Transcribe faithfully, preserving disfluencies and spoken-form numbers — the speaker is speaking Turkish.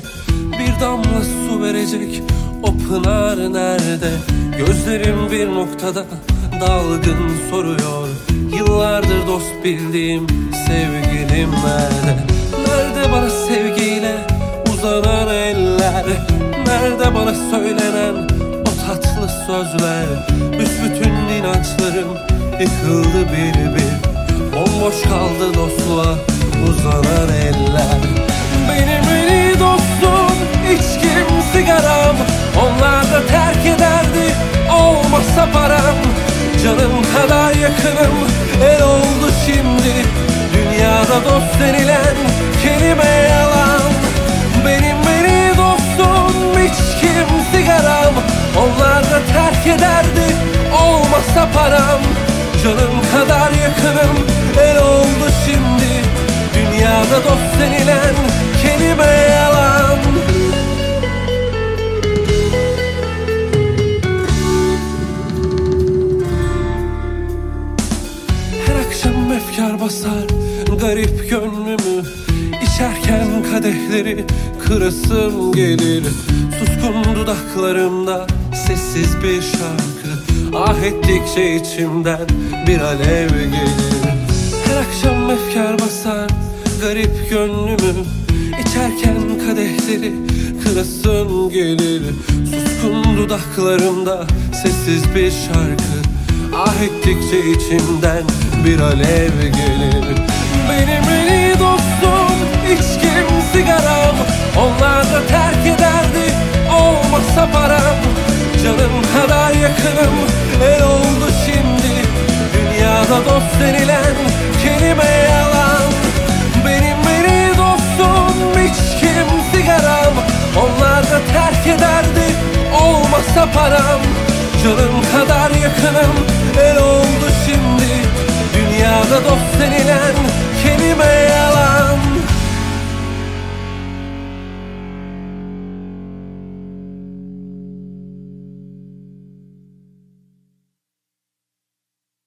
Bir damla su verecek o pınar nerede? Gözlerim bir noktada dalgın soruyor. Yıllardır dost bildiğim sevgilim nerede? Nerede bana sevgiyle uzanan eller? Nerede bana söylenen o tatlı sözler? Büsbütün inançlarım yıkıldı bir bir. Bomboş kaldı dostluğa uzanan eller. Benim en iyi dostum içkim, sigaram, onlar da terk ederdi olmasa param. Canım kadar yakınım el oldu şimdi. Dünyada dost denilen kelime yalan. Benim en iyi dostum içkim, sigaram, onlar da terk ederdi olmasa param. Canım kadar yakınım el oldu şimdi. Dünyada dost denilen kelime yalan. Her akşam efkar basar garip gönlümü. İçerken kadehleri kırasım gelir. Suskun dudaklarımda sessiz bir şarkı. Ah ettikçe içimden bir alev gelir. Her akşam efkar basar garip gönlümü. İçerken kadehleri kırasım gelir. Suskun dudaklarımda sessiz bir şarkı. Ah ettikçe içimden bir alev gelir. Benim en iyi dostum içkim, sigaram, onlar da terk ederdi olmasa param. Canım kadar yakınım el oldu şimdi. Dünyada dost denilen kelime yalan. Benim en iyi dostum içkim, sigaram, onlar da terk ederdi olmasa param. Canım kadar yakınım el oldu şimdi. Dünyada dost denilen